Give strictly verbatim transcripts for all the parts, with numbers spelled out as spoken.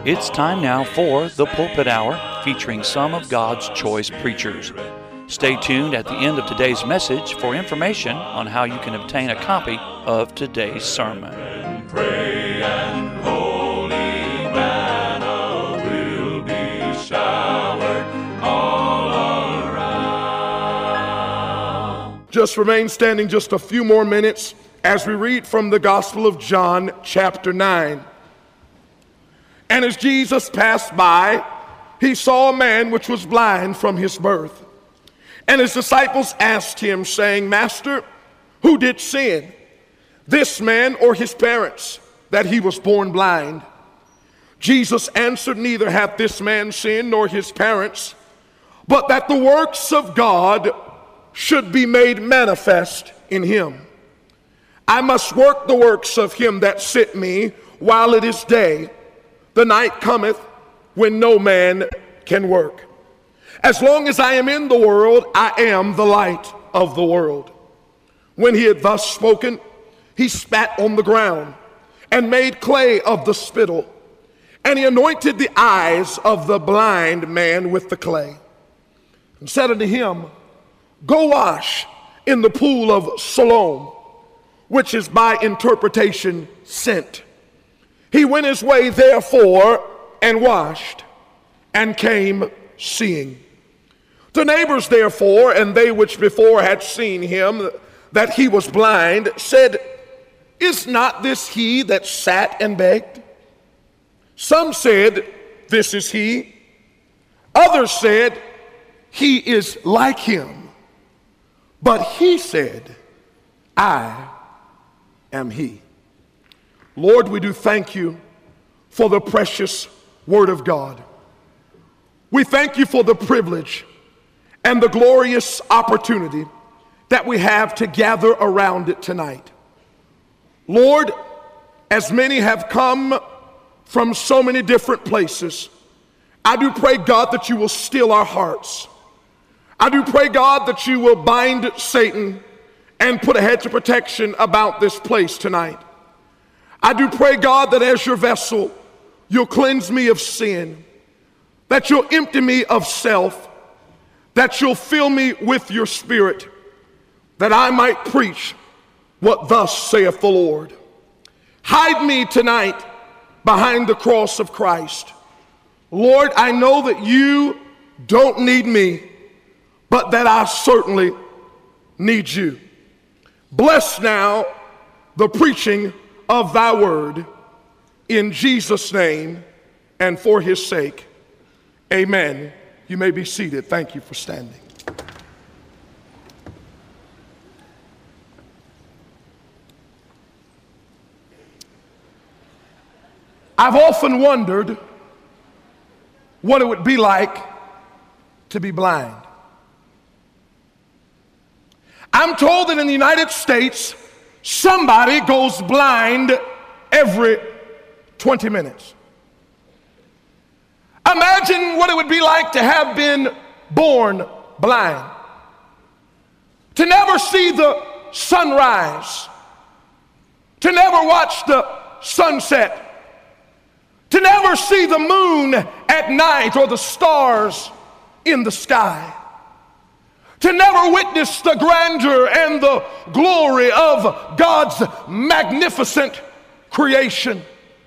It's time now for the Pulpit Hour, featuring some of God's choice preachers. Stay tuned at the end of today's message for information on how you can obtain a copy of today's sermon. Pray and holy manna will be showered all around. Just remain standing just a few more minutes as we read from the Gospel of John, chapter nine. And as Jesus passed by, he saw a man which was blind from his birth. And his disciples asked him, saying, Master, who did sin, this man or his parents, that he was born blind? Jesus answered, Neither hath this man sinned nor his parents, but that the works of God should be made manifest in him. I must work the works of him that sent me while it is day. The night cometh when no man can work. As long as I am in the world, I am the light of the world. When he had thus spoken, he spat on the ground and made clay of the spittle, and he anointed the eyes of the blind man with the clay, and said unto him, Go wash in the pool of Siloam, which is by interpretation sent. He went his way therefore and washed, and came seeing. The neighbors therefore, and they which before had seen him, that he was blind, said, Is not this he that sat and begged? Some said, This is he. Others said, He is like him. But he said, I am he. Lord, we do thank you for the precious word of God. We thank you for the privilege and the glorious opportunity that we have to gather around it tonight. Lord, as many have come from so many different places, I do pray, God, that you will still our hearts. I do pray, God, that you will bind Satan and put a hedge of protection about this place tonight. I do pray, God, that as your vessel, you'll cleanse me of sin, that you'll empty me of self, that you'll fill me with your spirit, that I might preach what thus saith the Lord. Hide me tonight behind the cross of Christ. Lord, I know that you don't need me, but that I certainly need you. Bless now the preaching of thy word, in Jesus' name and for his sake. Amen. You may be seated. Thank you for standing. I've often wondered what it would be like to be blind. I'm told that in the United States, somebody goes blind every twenty minutes. Imagine what it would be like to have been born blind, to never see the sunrise, to never watch the sunset, to never see the moon at night or the stars in the sky, to never witness the grandeur and the glory of God's magnificent creation.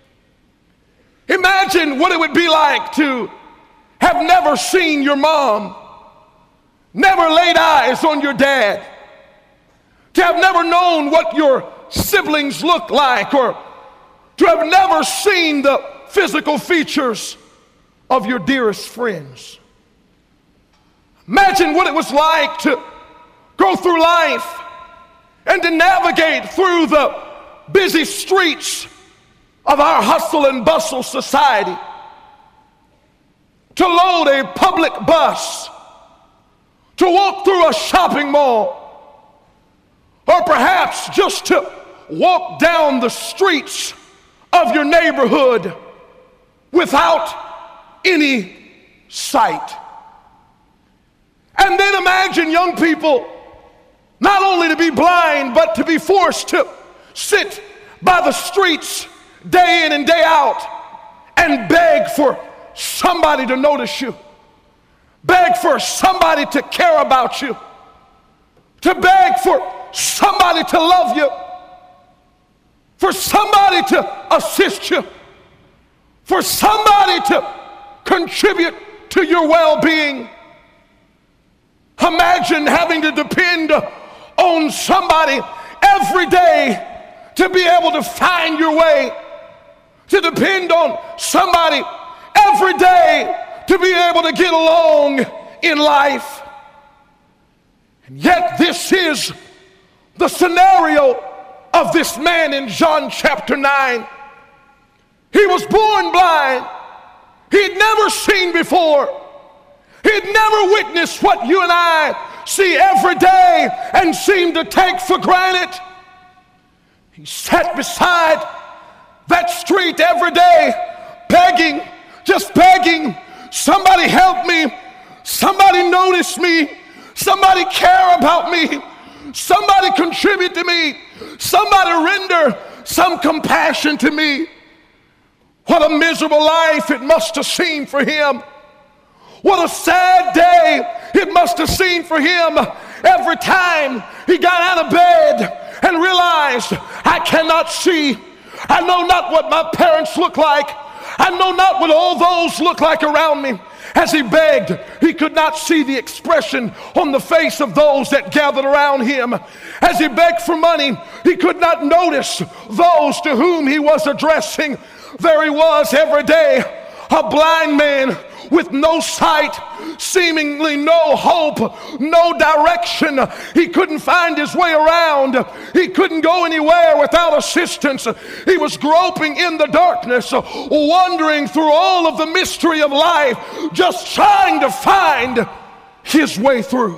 Imagine what it would be like to have never seen your mom, never laid eyes on your dad, to have never known what your siblings look like, or to have never seen the physical features of your dearest friends. Imagine what it was like to go through life and to navigate through the busy streets of our hustle and bustle society, to load a public bus, to walk through a shopping mall, or perhaps just to walk down the streets of your neighborhood without any sight. And then imagine young people not only to be blind, but to be forced to sit by the streets day in and day out and beg for somebody to notice you, beg for somebody to care about you, to beg for somebody to love you, for somebody to assist you, for somebody to contribute to your well-being. Imagine having to depend on somebody every day to be able to find your way, to depend on somebody every day to be able to get along in life. And yet this is the scenario of this man in John chapter nine. He was born blind. He'd never seen before. He'd never witnessed what you and I see every day and seem to take for granted. He sat beside that street every day, begging, just begging, somebody help me, somebody notice me, somebody care about me, somebody contribute to me, somebody render some compassion to me. What a miserable life it must have seemed for him. What a sad day it must have seemed for him every time he got out of bed and realized, I cannot see. I know not what my parents look like. I know not what all those look like around me. As he begged, he could not see the expression on the face of those that gathered around him. As he begged for money, he could not notice those to whom he was addressing. There he was every day, a blind man with no sight, seemingly no hope, no direction. He couldn't find his way around. He couldn't go anywhere without assistance. He was groping in the darkness, wandering through all of the mystery of life, just trying to find his way through.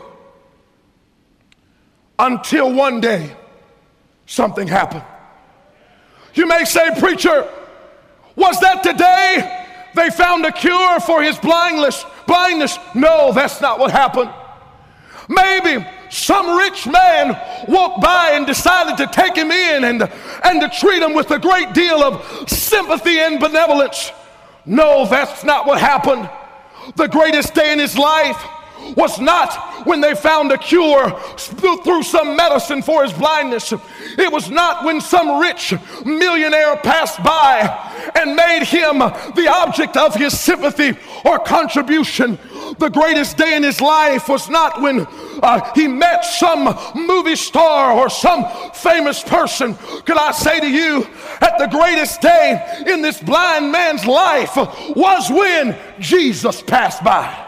Until one day, something happened. You may say, preacher, was that the day they found a cure for his blindness? Blindness? No, that's not what happened. Maybe some rich man walked by and decided to take him in and, and to treat him with a great deal of sympathy and benevolence. No, that's not what happened. The greatest day in his life was not when they found a cure through some medicine for his blindness. It was not when some rich millionaire passed by and made him the object of his sympathy or contribution. The greatest day in his life was not when uh, he met some movie star or some famous person. Could I say to you that the greatest day in this blind man's life was when Jesus passed by?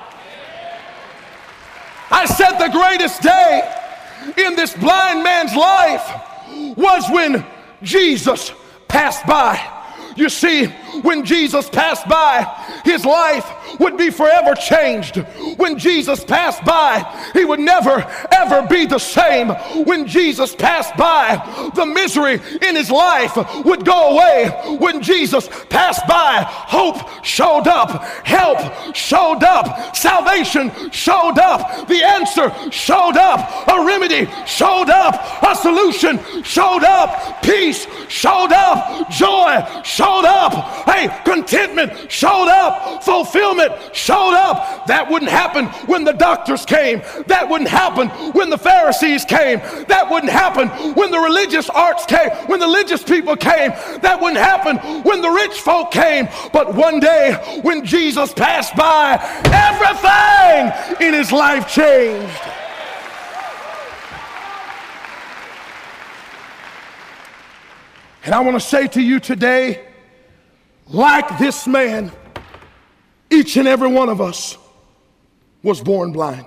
I said the greatest day in this blind man's life was when Jesus passed by. You see, when Jesus passed by, his life would be forever changed. When Jesus passed by, he would never, ever be the same. When Jesus passed by, the misery in his life would go away. When Jesus passed by, hope showed up, help showed up, salvation showed up, the answer showed up, a remedy showed up, a solution showed up, peace showed up, joy showed up, hey, contentment showed up, fulfillment showed up. That wouldn't happen when the doctors came. That wouldn't happen when the Pharisees came. That wouldn't happen when the religious arts came, when the religious people came. That wouldn't happen when the rich folk came. But one day when Jesus passed by, everything in his life changed. And I want to say to you today, like this man, each and every one of us was born blind.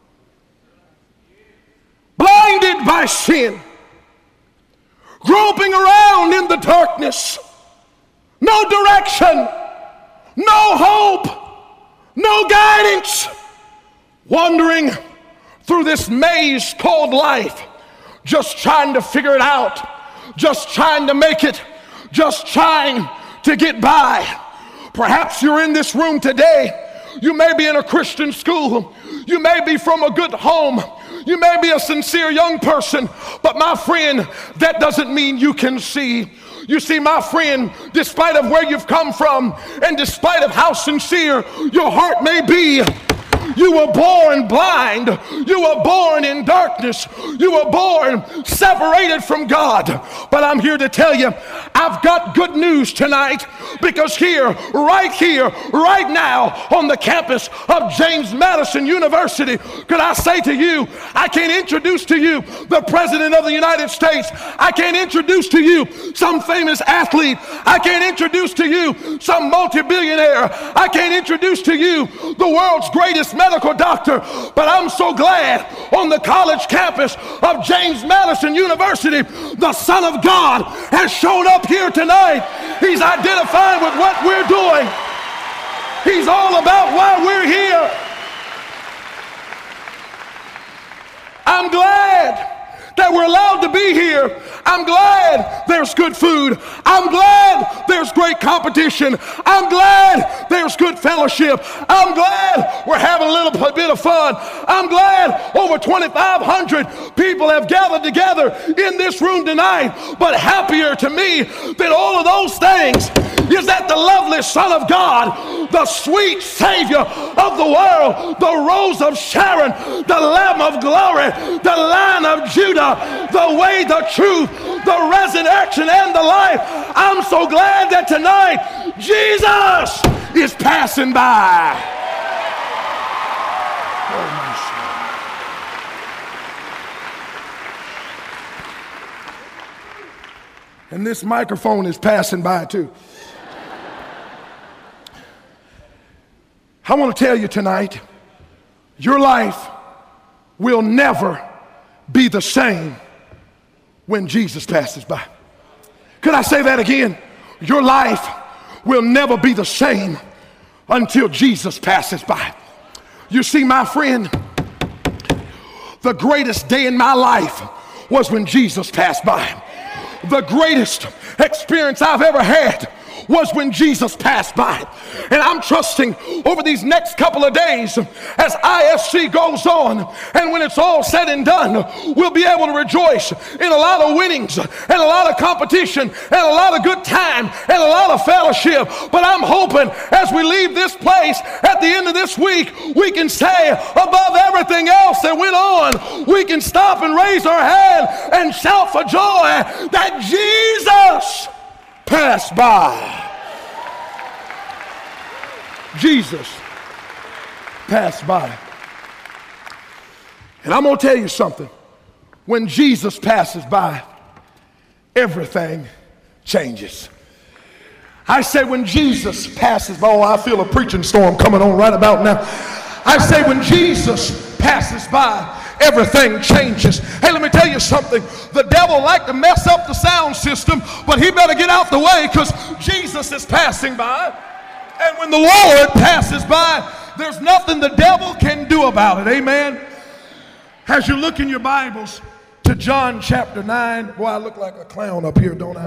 Blinded by sin, groping around in the darkness, no direction, no hope, no guidance, wandering through this maze called life, just trying to figure it out, just trying to make it, just trying to get by. Perhaps you're in this room today. You may be in a Christian school. You may be from a good home. You may be a sincere young person. But my friend, that doesn't mean you can see. You see, my friend, despite of where you've come from and despite of how sincere your heart may be, you were born blind. You were born in darkness. You were born separated from God. But I'm here to tell you, I've got good news tonight, because here, right here, right now on the campus of James Madison University, could I say to you, I can't introduce to you the President of the United States. I can't introduce to you some famous athlete. I can't introduce to you some multi-billionaire. I can't introduce to you the world's greatest medical doctor, but I'm so glad on the college campus of James Madison University, the Son of God has shown up here tonight. He's identifying with what we're doing. He's all about why we're here. I'm glad that we're allowed to be here. I'm glad there's good food. I'm glad there's great competition. I'm glad there's good fellowship. I'm glad we're having a little bit of fun. I'm glad over twenty-five hundred people have gathered together in this room tonight. But happier to me than all of those things is that the lovely Son of God, the sweet Savior of the world, the Rose of Sharon, the Lamb of Glory, the Lion of Judah, the way, the truth, the resurrection, and the life. I'm so glad that tonight Jesus is passing by. And this microphone is passing by too. I want to tell you tonight, your life will never be the same when Jesus passes by. Could I say that again? Your life will never be the same until Jesus passes by. You see, my friend, the greatest day in my life was when Jesus passed by. The greatest experience I've ever had was when Jesus passed by. And I'm trusting over these next couple of days as I S C goes on, and when it's all said and done, we'll be able to rejoice in a lot of winnings and a lot of competition and a lot of good time and a lot of fellowship. But I'm hoping as we leave this place at the end of this week, we can say above everything else that went on, we can stop and raise our hand and shout for joy that Jesus passed by. Jesus passed by. And I'm going to tell you something. When Jesus passes by, everything changes. I say when Jesus passes by, oh, I feel a preaching storm coming on right about now. I say when Jesus passes by, everything changes. Hey, let me tell you something. The devil liked to mess up the sound system, but he better get out the way, because Jesus is passing by. And when the Lord passes by, there's nothing the devil can do about it. Amen. As you look in your Bibles to John chapter nine, boy, I look like a clown up here, don't I?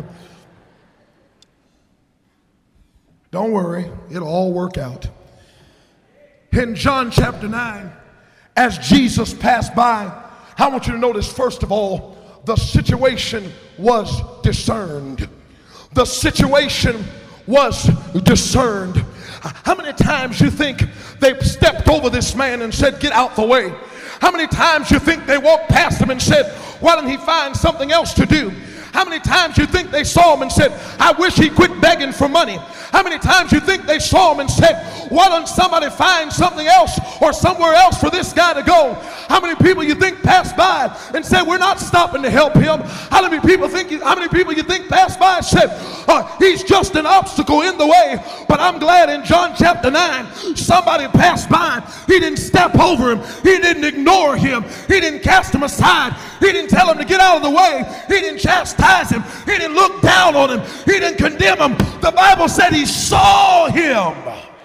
Don't worry, it'll all work out. In John chapter nine, as Jesus passed by, I want you to notice, first of all, the situation was discerned. The situation was discerned. How many times you think they stepped over this man and said, get out the way? How many times you think they walked past him and said, why didn't he find something else to do? How many times you think they saw him and said, I wish he quit begging for money? How many times you think they saw him and said, why don't somebody find something else or somewhere else for this guy to go? How many people you think passed by and said, we're not stopping to help him? How many people think, how many people you think passed by and said, uh, he's just an obstacle in the way? But I'm glad in John chapter nine, somebody passed by. He didn't step over him. He didn't ignore him. He didn't cast him aside. He didn't tell him to get out of the way. He didn't chastise him. He didn't look down on him. He didn't condemn him. The Bible said he saw him.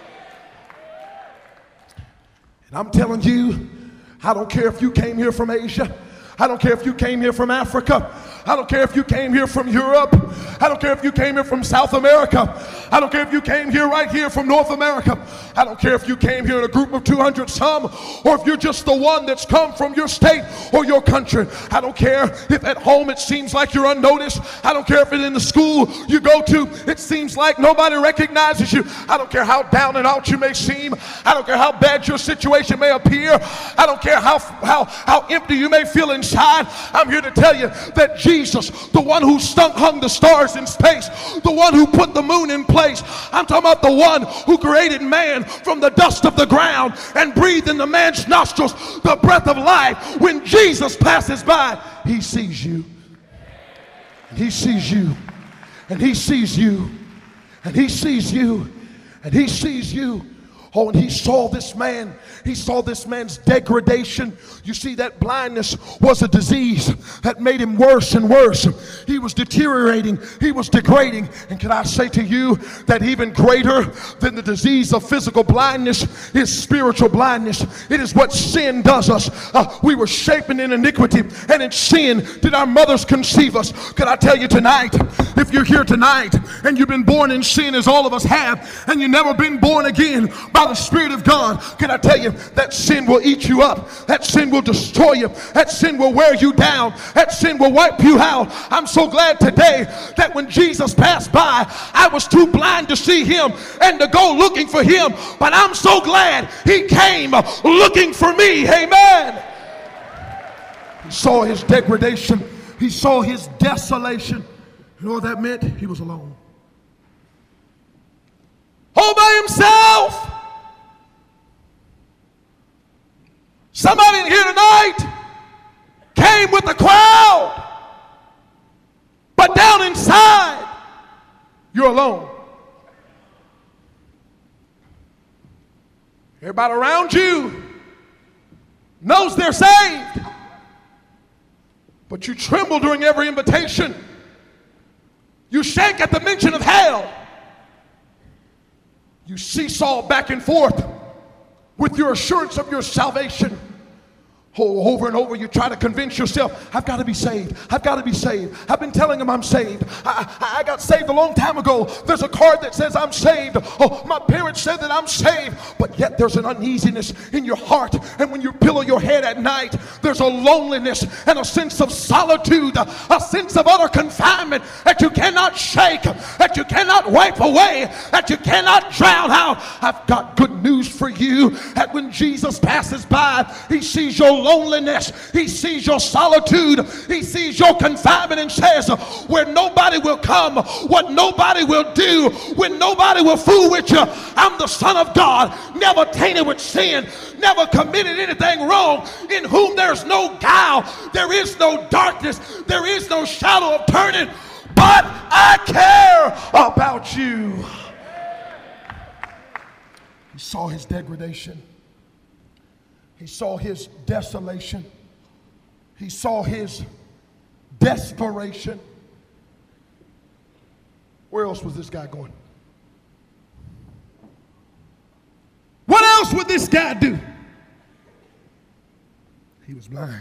And I'm telling you, I don't care if you came here from Asia. I don't care if you came here from Africa. I don't care if you came here from Europe. I don't care if you came here from South America. I don't care if you came here right here from North America. I don't care if you came here in a group of two hundred some, or if you're just the one that's come from your state or your country. I don't care if at home it seems like you're unnoticed. I don't care if it's in the school you go to, it seems like nobody recognizes you. I don't care how down and out you may seem. I don't care how bad your situation may appear. I don't care how, how, how empty you may feel inside. I'm here to tell you that Jesus, the one who stunk, hung the stars in space, the one who put the moon in place, I'm talking about the one who created man from the dust of the ground and breathed in the man's nostrils the breath of life. When Jesus passes by, he sees you. And he sees you. And he sees you. And he sees you. And he sees you. Oh, and he saw this man. He saw this man's degradation. You see, that blindness was a disease that made him worse and worse. He was deteriorating. He was degrading. And can I say to you that even greater than the disease of physical blindness is spiritual blindness. It is what sin does us. Uh, we were shapen in iniquity, and in sin did our mothers conceive us. Can I tell you tonight, if you're here tonight and you've been born in sin as all of us have, and you've never been born again by the Spirit of God, can I tell you that sin will eat you up. That sin will destroy you. That sin will wear you down. That sin will wipe you out. I'm so glad today that when Jesus passed by, I was too blind to see him and to go looking for him, but I'm so glad he came looking for me. Amen. He saw his degradation. He saw his desolation. You know what that meant? He was alone. All by himself. Somebody in here tonight came with the crowd, but down inside, you're alone. Everybody around you knows they're saved, but you tremble during every invitation. You shake at the mention of hell. You seesaw back and forth with your assurance of your salvation. Oh, over and over you try to convince yourself, I've got to be saved. I've got to be saved. I've been telling them I'm saved. I, I, I got saved a long time ago. There's a card that says I'm saved. Oh, my parents said that I'm saved. But yet there's an uneasiness in your heart. And when you pillow your head at night, there's a loneliness and a sense of solitude, a sense of utter confinement that you cannot shake, that you cannot wipe away, that you cannot drown out. I've got good news for you, that when Jesus passes by, he sees your loneliness, he sees your solitude, he sees your confinement, and says, where nobody will come, what nobody will do, when nobody will fool with you, I'm the Son of God, never tainted with sin, never committed anything wrong, in whom there's no guile, there is no darkness, there is no shadow of turning, but I care about you. He saw his degradation. He saw his desolation. He saw his desperation. Where else was this guy going? What else would this guy do? He was blind.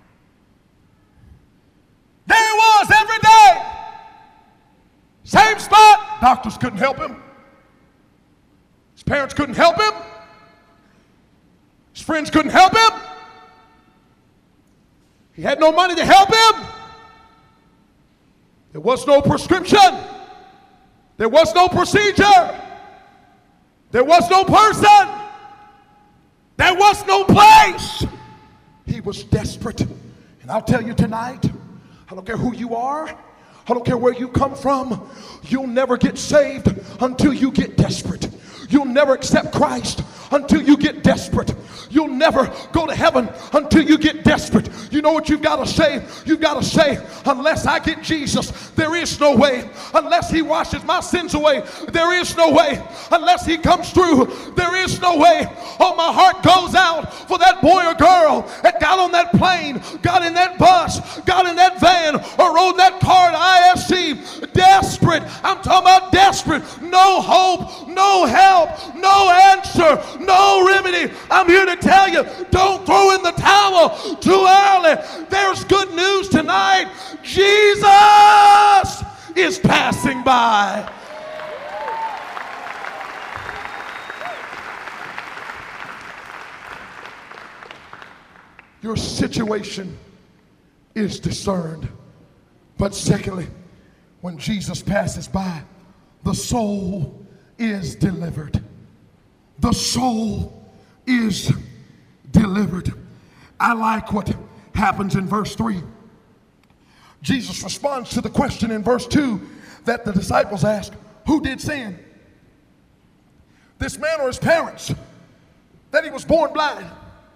There he was every day. Same spot. Doctors couldn't help him. His parents couldn't help him. His friends couldn't help him. He had no money to help him. There was no prescription. There was no procedure. There was no person. There was no place. He was desperate. And I'll tell you tonight, I don't care who you are. I don't care where you come from. You'll never get saved until you get desperate. You'll never accept Christ until you get desperate. You'll never go to heaven until you get desperate. You know what you've got to say? You've got to say, unless I get Jesus, there is no way. Unless he washes my sins away, there is no way. Unless he comes through, there is no way. Oh, my heart goes out for that boy or girl that got on that plane, got in that bus, got in that van, or rode that car to I S C. Desperate. I'm talking about desperate. No hope, no help, no answer, no remedy. I'm here to tell you, don't throw in the towel too early. There's good news tonight. Jesus is passing by. Your situation is discerned. But secondly, when Jesus passes by, the soul is delivered. The soul is delivered. I like what happens in verse three. Jesus responds to the question in verse two that the disciples ask, who did sin? This man or his parents? That he was born blind?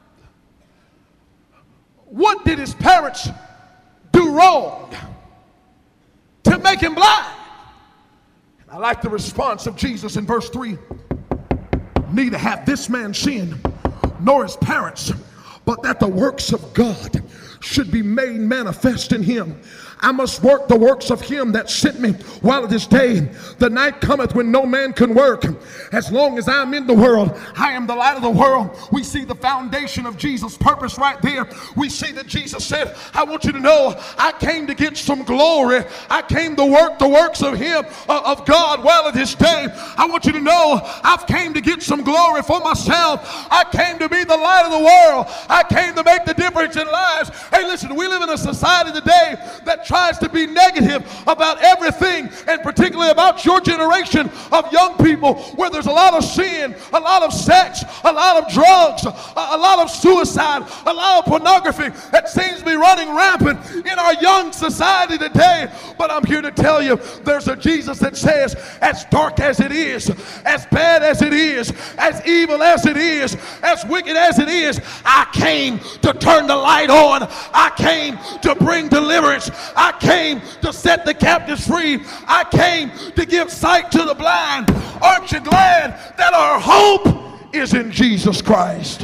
What did his parents do wrong to make him blind? I like the response of Jesus in verse three. Neither hath this man sinned, nor his parents, but that the works of God should be made manifest in him. I must work the works of him that sent me while it is day. The night cometh when no man can work. As long as I'm in the world, I am the light of the world. We see the foundation of Jesus' purpose right there. We see that Jesus said, I want you to know I came to get some glory. I came to work the works of him, uh, of God while it is day. I want you to know I've came to get some glory for myself. I came to be the light of the world. I came to make the difference in lives. Hey, listen, we live in a society today that tries to be negative about everything, and particularly about your generation of young people, where there's a lot of sin, a lot of sex, a lot of drugs, a, a lot of suicide, a lot of pornography that seems to be running rampant in our young society today. But I'm here to tell you, there's a Jesus that says, as dark as it is, as bad as it is, as evil as it is, as wicked as it is, I came to turn the light on. I came to bring deliverance. I came to set the captives free. I came to give sight to the blind. Aren't you glad that our hope is in Jesus Christ?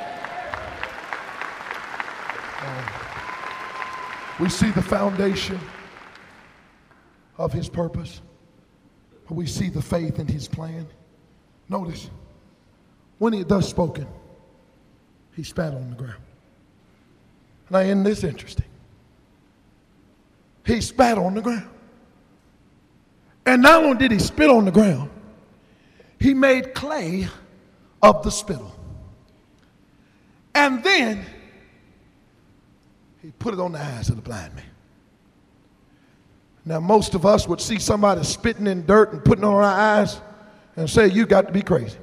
We see the foundation of his purpose. We see the faith in his plan. Notice, when he had thus spoken, he spat on the ground. Now, isn't this interesting? He spat on the ground. And not only did he spit on the ground, he made clay of the spittle. And then he put it on the eyes of the blind man. Now, most of us would see somebody spitting in dirt and putting it on our eyes and say, you got to be crazy.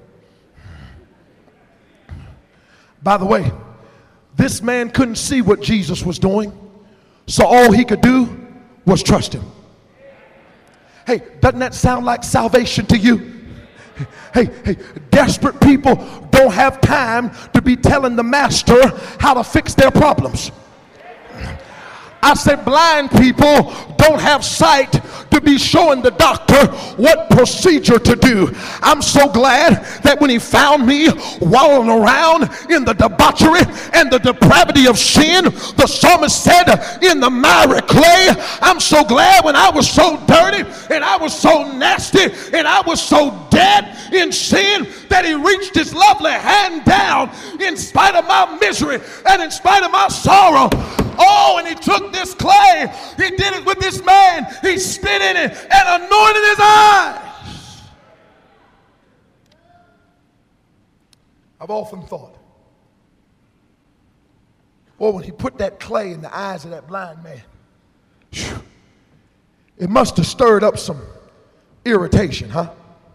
By the way, this man couldn't see what Jesus was doing, so all he could do was trust him. Hey, doesn't that sound like salvation to you? Hey, hey, desperate people don't have time to be telling the master how to fix their problems. I said blind people don't have sight to be showing the doctor what procedure to do. I'm so glad that when he found me wallowing around in the debauchery and the depravity of sin, the psalmist said, in the miry clay. I'm so glad when I was so dirty and I was so nasty and I was so dead in sin that he reached his lovely hand down in spite of my misery and in spite of my sorrow. Oh, and he took this clay, he did it with this man, he spit in it and anointed his eyes. I've often thought, well, when he put that clay in the eyes of that blind man, whew, it must have stirred up some irritation, huh?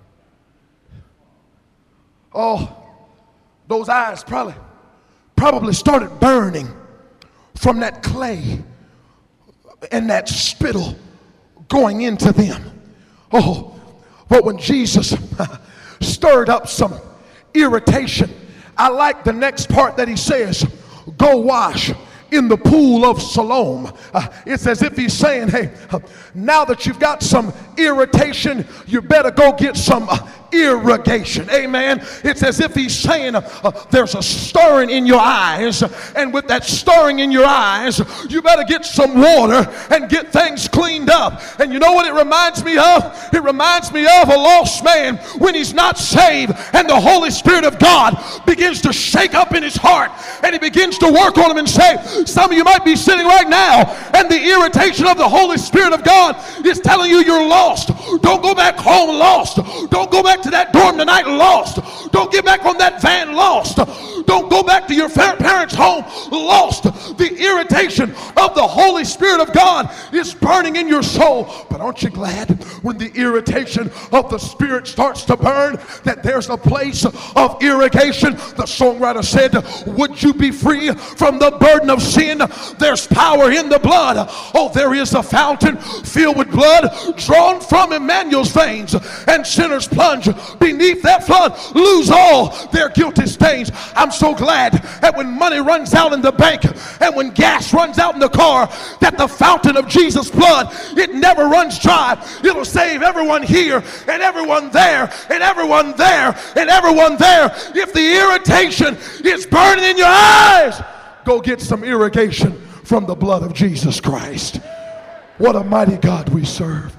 Oh, those eyes probably, probably started burning from that clay and that spittle going into them. Oh, but when Jesus stirred up some irritation, I like the next part that he says, go wash in the pool of Siloam. Uh, it's as if he's saying, hey, uh, now that you've got some irritation, you better go get some uh, irrigation. Amen. It's as if he's saying uh, there's a stirring in your eyes, and with that stirring in your eyes, you better get some water and get things cleaned up. And you know what it reminds me of? It reminds me of a lost man when he's not saved, and the Holy Spirit of God begins to shake up in his heart, and he begins to work on him and say, some of you might be sitting right now, and the irritation of the Holy Spirit of God is telling you you're lost. Don't go back home lost. Don't go back to that dorm tonight lost. Don't get back on that van lost. Don't go back to your parents' home lost. The irritation of the Holy Spirit of God is burning in your soul. But aren't you glad when the irritation of the Spirit starts to burn that there's a place of irrigation? The songwriter said, would you be free from the burden of sin? There's power in the blood. Oh, there is a fountain filled with blood drawn from Emmanuel's veins, and sinners plunge beneath that flood, lose all their guilty stains. I'm so glad that when money runs out in the bank and when gas runs out in the car, that the fountain of Jesus' blood, it never runs dry. It'll save everyone here and everyone there and everyone there and everyone there. If the irritation is burning in your eyes, go get some irrigation from the blood of Jesus Christ. What a mighty God we serve.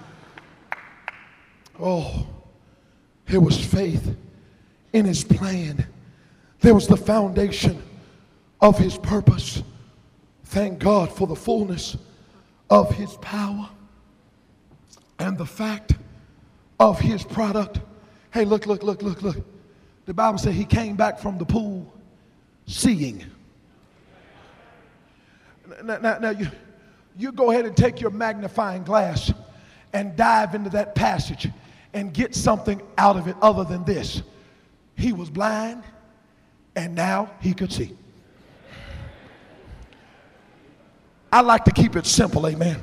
Oh, it was faith in his plan. There was the foundation of his purpose. Thank God for the fullness of his power and the fact of his product. Hey, look, look, look, look, look. The Bible said he came back from the pool seeing. Now, now, now you, you go ahead and take your magnifying glass and dive into that passage and get something out of it other than this. He was blind, and now he could see. I like to keep it simple, amen.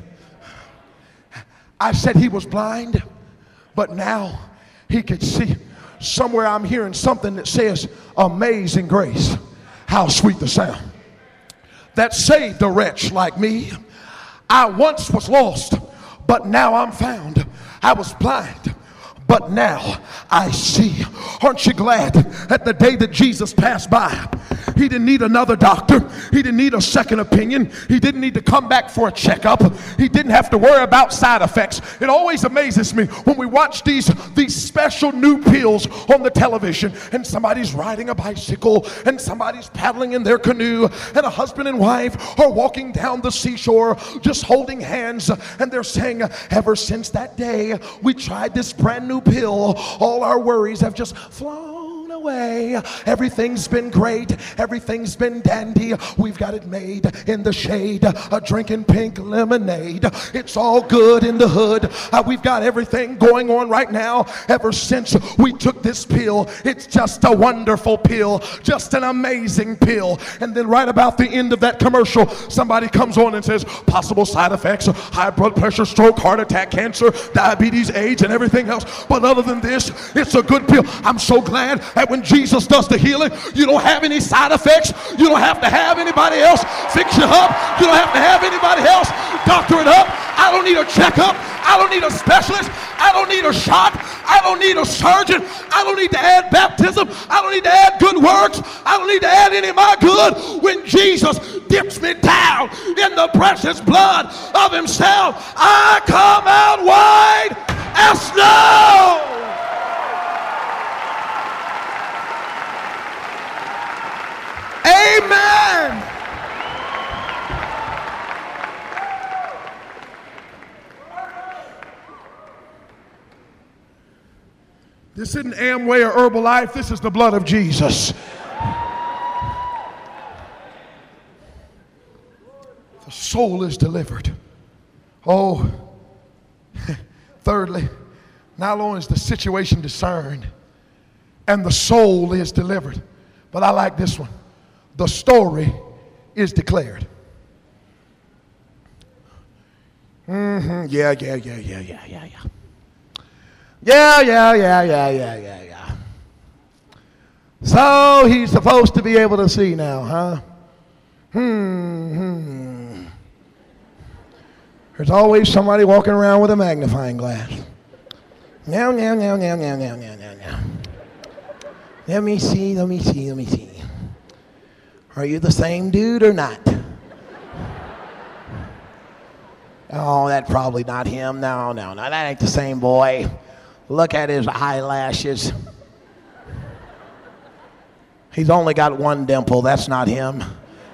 I said he was blind, but now he could see. Somewhere I'm hearing something that says, amazing grace, how sweet the sound that saved a wretch like me. I once was lost, but now I'm found. I was blind, but now I see. Aren't you glad that the day that Jesus passed by, he didn't need another doctor. He didn't need a second opinion. He didn't need to come back for a checkup. He didn't have to worry about side effects. It always amazes me when we watch these, these special new pills on the television, and somebody's riding a bicycle, and somebody's paddling in their canoe, and a husband and wife are walking down the seashore just holding hands, and they're saying, ever since that day we tried this brand new pill, all our worries have just flown away. Everything's been great. Everything's been dandy. We've got it made in the shade, a drinking pink lemonade. It's all good in the hood. Uh, we've got everything going on right now. Ever since we took this pill, it's just a wonderful pill, just an amazing pill. And then right about the end of that commercial, somebody comes on and says, possible side effects, high blood pressure, stroke, heart attack, cancer, diabetes, AIDS, and everything else. But other than this, it's a good pill. I'm so glad that when Jesus does the healing, you don't have any side effects. You don't have to have anybody else fix you up. You don't have to have anybody else doctor it up. I don't need a checkup. I don't need a specialist. I don't need a shot. I don't need a surgeon. I don't need to add baptism. I don't need to add good works. I don't need to add any of my good. When Jesus dips me down in the precious blood of himself, I come out white as snow. Amen. This isn't Amway or Herbalife. This is the blood of Jesus. The soul is delivered. Oh, thirdly, not only is the situation discerned and the soul is delivered, but I like this one. The story is declared. Mm-hmm. Yeah, yeah, yeah, yeah, yeah, yeah, yeah. Yeah, yeah, yeah, yeah, yeah, yeah, yeah. So he's supposed to be able to see now, huh? Hmm, hmm. There's always somebody walking around with a magnifying glass. Now, now, now, now, now, now, now, now, now. Let me see, let me see, let me see. Are you the same dude or not? Oh, that's probably not him. No, no, no, that ain't the same boy. Look at his eyelashes. He's only got one dimple. That's not him.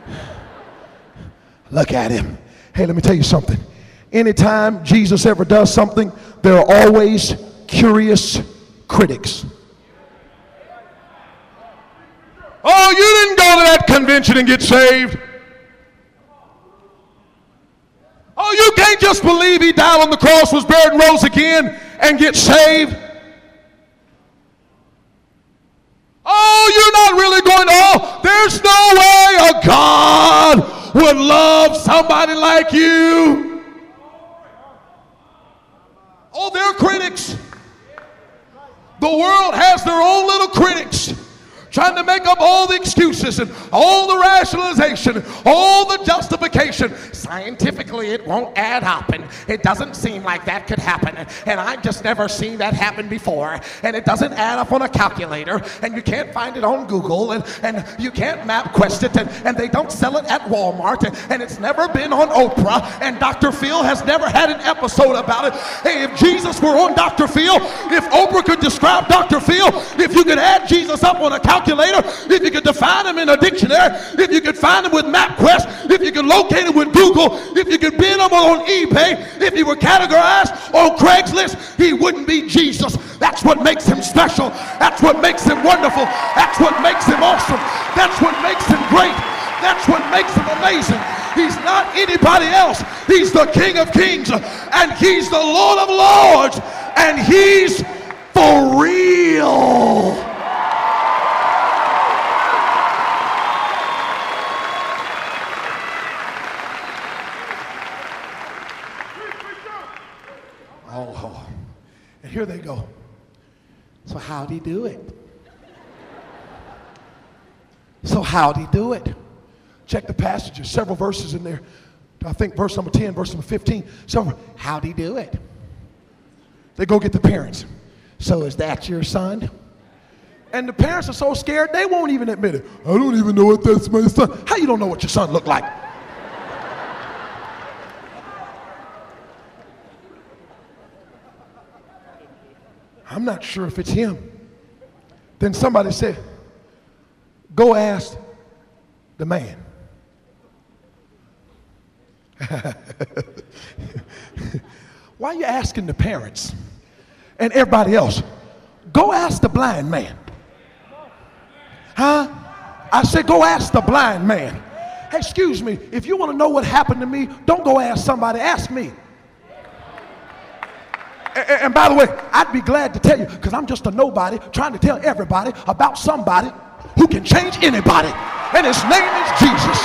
Look at him. Hey, let me tell you something. Anytime Jesus ever does something, there are always curious critics. Oh, you didn't go to that convention and get saved. Oh, you can't just believe he died on the cross, was buried, and rose again and get saved. Oh, you're not really going to, oh, there's no way a God would love somebody like you. Oh, they're critics. The world has their own little critics, trying to make up all the excuses and all the rationalization, all the justification. Scientifically, it won't add up, and it doesn't seem like that could happen, and I've just never seen that happen before, and it doesn't add up on a calculator, and you can't find it on Google, and, and you can't MapQuest it, and, and they don't sell it at Walmart, and, and it's never been on Oprah, and Doctor Phil has never had an episode about it. Hey, if Jesus were on Doctor Phil, if Oprah could describe Doctor Phil, if you could add Jesus up on a calculator, if you could define him in a dictionary, if you could find him with MapQuest, if you could locate him with Google, if you could bid him on eBay, if he were categorized on Craigslist, he wouldn't be Jesus. That's what makes him special. That's what makes him wonderful. That's what makes him awesome. That's what makes him great. That's what makes him amazing. He's not anybody else. He's the King of Kings, and he's the Lord of Lords, and he's for real. Oh, and here they go. So how'd he do it? So how'd he do it? Check the passages, several verses in there. I think verse number ten, verse number fifteen. So how'd he do it? They go get the parents. So is that your son? And the parents are so scared, they won't even admit it. I don't even know what that's my son. How you don't know what your son looked like? I'm not sure if it's him. Then somebody said, go ask the man. Why are you asking the parents and everybody else? Go ask the blind man. Huh? I said, go ask the blind man. Hey, excuse me, if you want to know what happened to me, don't go ask somebody, ask me. And by the way, I'd be glad to tell you, because I'm just a nobody trying to tell everybody about somebody who can change anybody, and his name is Jesus.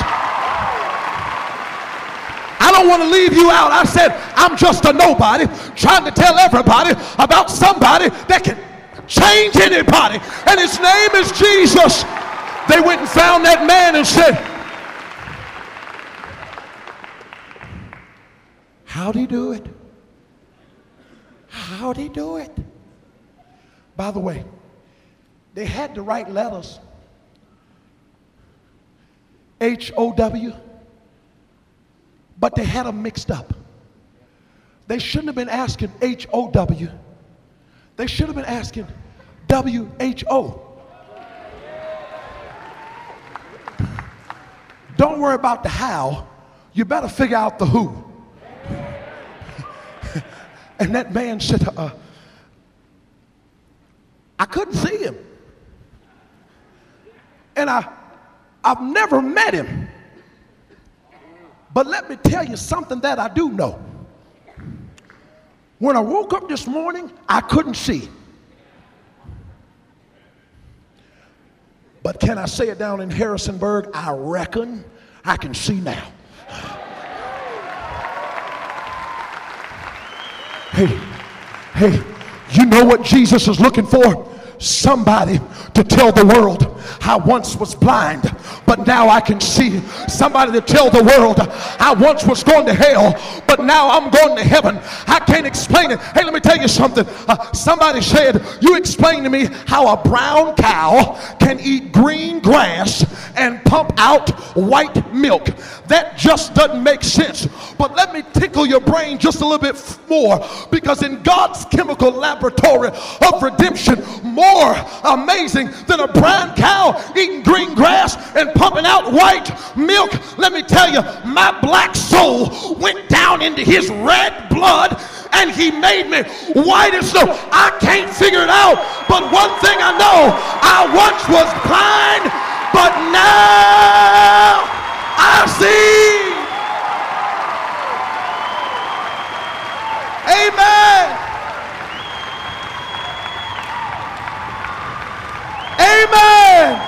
I don't want to leave you out. I said I'm just a nobody trying to tell everybody about somebody that can change anybody, and his name is Jesus. They went and found that man and said, how'd he do it? How'd he do it? By the way, they had to write letters. H O W. But they had them mixed up. They shouldn't have been asking H O W. They should have been asking W H O. Don't worry about the how. You better figure out the who. And that man said, uh, I couldn't see him. And I, I've never met him. But let me tell you something that I do know. When I woke up this morning, I couldn't see. But can I say it down in Harrisonburg? I reckon I can see now. Hey, hey, you know what Jesus is looking for? Somebody to tell the world, I once was blind, but now I can see. Somebody to tell the world, I once was going to hell, but now I'm going to heaven. I can't explain it. Hey, let me tell you something. Uh, somebody said, you explain to me how a brown cow can eat green grass and pump out white milk. That just doesn't make sense. But let me tickle your brain just a little bit more, because in God's chemical laboratory of redemption, more amazing than a brown cow eating green grass and pumping out white milk, let me tell you, my black soul went down into his red blood and he made me white as snow. I can't figure it out, but one thing I know, I once was blind, but now I see. Amen. Amen.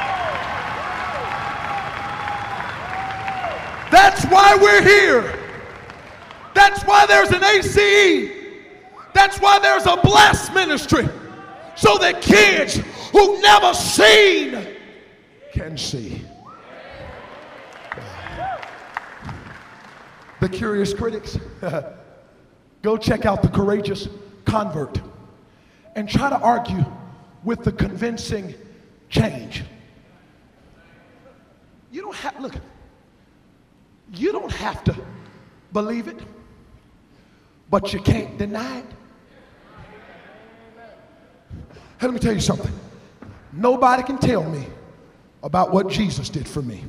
That's why we're here. That's why there's an A C E. That's why there's a blessed ministry, so that kids who've never seen can see. The curious critics, go check out The Courageous Convert and try to argue with the convincing change. You don't have, look, you don't have to believe it, but you can't deny it. Hey, let me tell you something. Nobody can tell me about what Jesus did for me.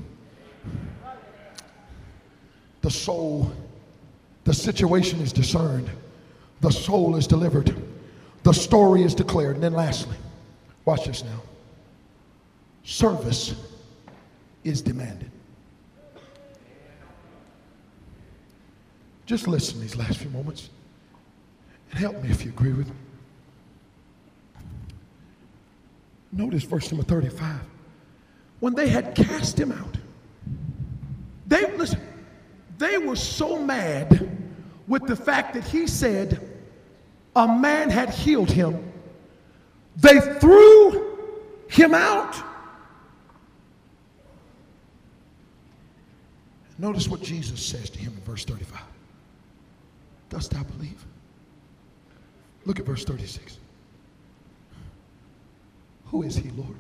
The soul, the situation is discerned. The soul is delivered. The story is declared. And then lastly, watch this now. Service is demanded. Just listen these last few moments and help me if you agree with me. Notice verse number thirty-five. When they had cast him out, they, listen, they were so mad with the fact that he said a man had healed him, they threw him out. Notice what Jesus says to him in verse thirty-five. Dost thou believe? Look at verse thirty-six. Who is he, Lord?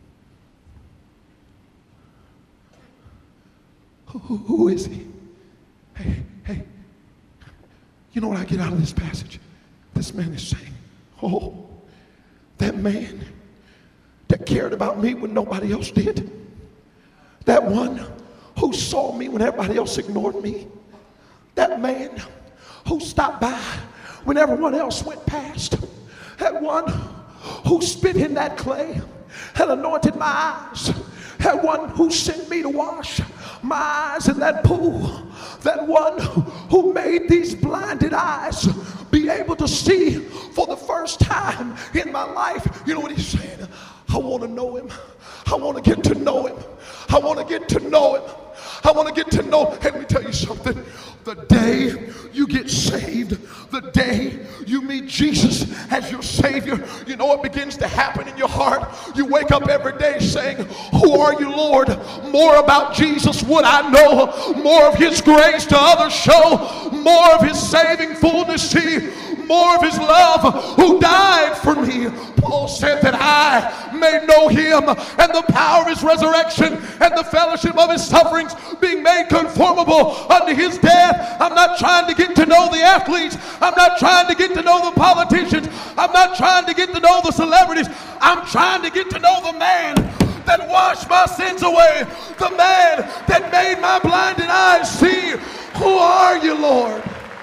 Who, who, who is he? Hey, hey, you know what I get out of this passage? This man is saying, oh, that man that cared about me when nobody else did, that one who saw me when everybody else ignored me, that man who stopped by when everyone else went past, that one who spit in that clay and anointed my eyes, that one who sent me to wash my eyes in that pool, that one who made these blinded eyes be able to see for the first time in my life. You know what he's saying? I want to know him. I want to get to know him. I want to get to know him. I want to get to know him. Hey, let me tell you something. The day you get saved, the day you meet Jesus as your Savior, you know what begins to happen in your heart? You wake up every day saying, who are you, Lord? More about Jesus would I know. More of his grace to others show. More of his saving fullness see. More of his love who died for me. Paul said that I may know him and the power of his resurrection and the fellowship of his sufferings, being made conformable unto his death. I'm not trying to get to know the athletes. I'm not trying to get to know the politicians. I'm not trying to get to know the celebrities. I'm trying to get to know the man that washed my sins away, the man that made my blinded eyes see. Who are you, Lord?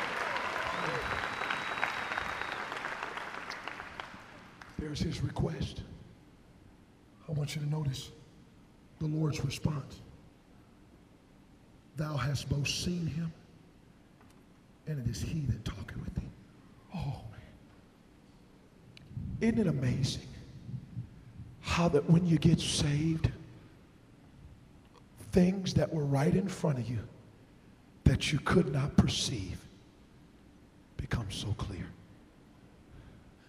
There's his request. I want you to notice the Lord's response. Thou hast both seen him, and it is he that talketh with thee. Oh, man. Isn't it amazing how that when you get saved, things that were right in front of you that you could not perceive become so clear?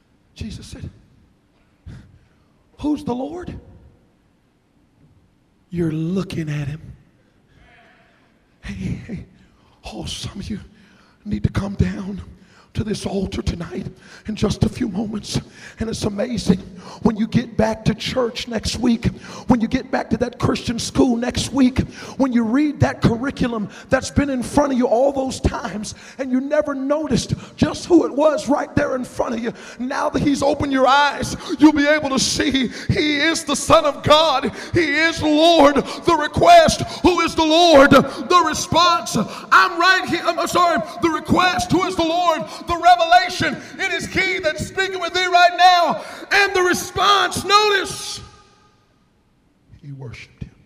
Jesus said, who's the Lord? you're looking at him. Hey, hey, oh, some of you need to come down to this altar tonight in just a few moments. And it's amazing when you get back to church next week, when you get back to that Christian school next week, when you read that curriculum that's been in front of you all those times and you never noticed just who it was right there in front of you. Now that he's opened your eyes, you'll be able to see he is the Son of God. He is Lord. The request, who is the Lord? The response, I'm right here. I'm sorry, the request, who is the Lord? The revelation, it is he that's speaking with thee right now. And the response, notice, he worshiped him.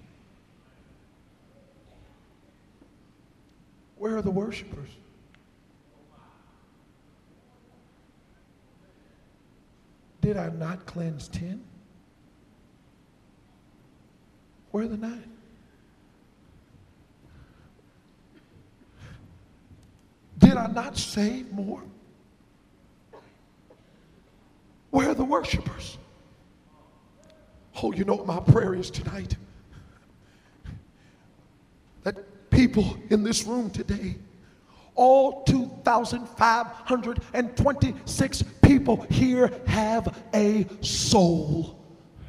Where are the worshipers? Did I not cleanse ten? Where are the nine? Did I not save more? Where are the worshipers? Oh, you know what my prayer is tonight? That people in this room today, all two thousand five hundred twenty-six people here, have a soul.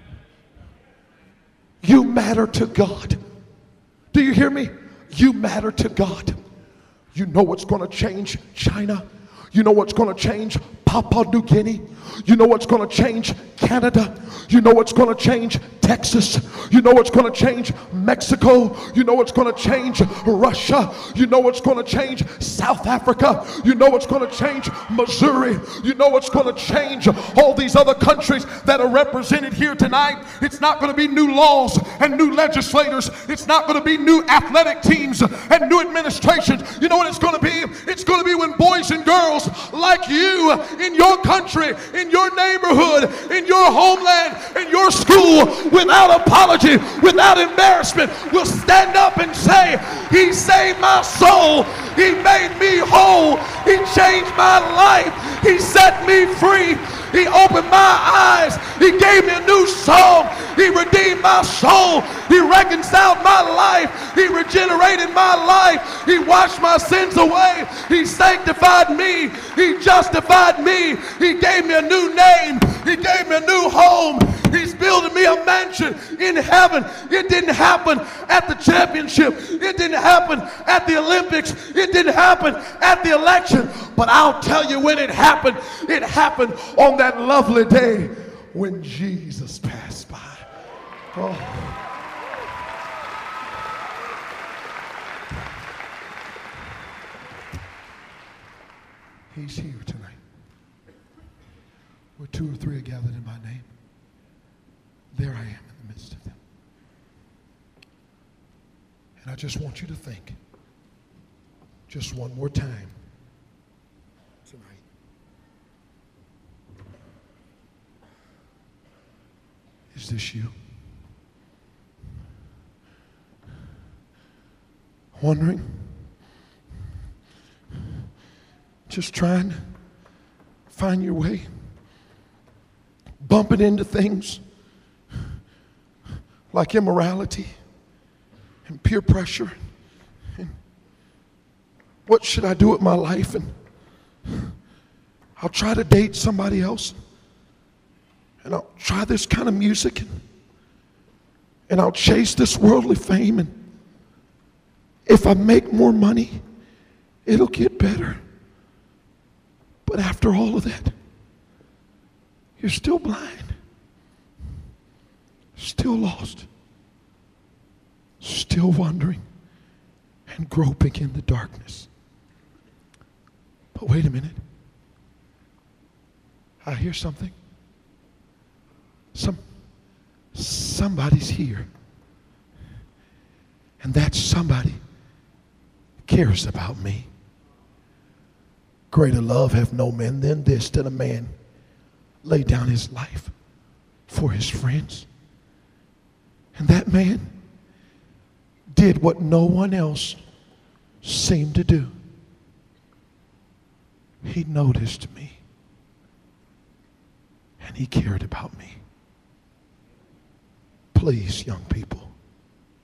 You matter to God. Do you hear me? You matter to God. You know what's going to change China? You know what's going to change Papua New Guinea? You know what's going to change Canada? You know what's going to change Texas? You know what's going to change Mexico? You know what's going to change Russia? You know what's going to change South Africa? You know what's going to change Missouri? You know what's going to change all these other countries that are represented here tonight? It's not going to be new laws and new legislators. It's not going to be new athletic teams and new administrations. You know what it's going to be? It's going to be when boys and girls like you in your country, in your neighborhood, in your homeland, in your school, without apology, without embarrassment, will stand up and say, he saved my soul, he made me whole, he changed my life, he set me free, he opened my eyes, he gave me a new song, he redeemed my soul, he reconciled my life, he regenerated my life, he washed my sins away, he sanctified me, he justified me, he gave me a new name, he gave me a new home, he's building me a mansion in heaven. It didn't happen at the championship, it didn't happen at the Olympics, it didn't happen at the election, but I'll tell you when it happened. It happened on that lovely day when Jesus passed by. Oh. He's here tonight. Where two or three are gathered in my name, there I am in the midst of them. And I just want you to think, just one more time tonight. Is this you? Wondering? Just trying to find your way? Bumping into things like immorality and peer pressure and what should I do with my life, and I'll try to date somebody else and I'll try this kind of music and, and I'll chase this worldly fame, and if I make more money it'll get better. But after all of that, you're still blind, still lost, still wandering and groping in the darkness. But wait a minute. I hear something. Some, somebody's here. And that somebody cares about me. Greater love have no man than this, that a man lay down his life for his friends. And that man did what no one else seemed to do. He noticed me and he cared about me. Please, young people,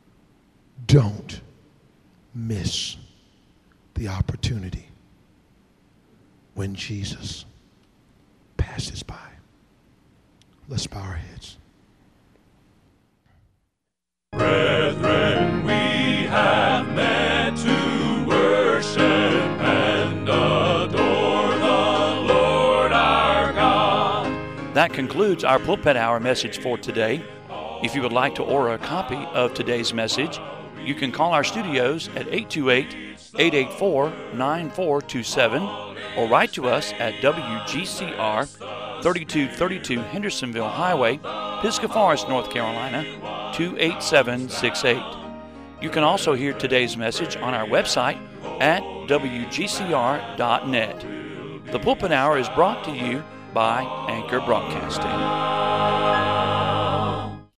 Don't miss the opportunity when Jesus passes by. Let's bow our heads. Brethren, we have met to worship and adore the Lord our God. That concludes our Pulpit Hour message for today. If you would like to order a copy of today's message, you can call our studios at eight two eight, eight eight four, nine four two seven or write to us at W G C R, thirty-two thirty-two Hendersonville Highway, Pisgah Forest, North Carolina, two eight seven six eight. You can also hear today's message on our website at W G C R dot net. The Pulpit Hour is brought to you by Anchor Broadcasting.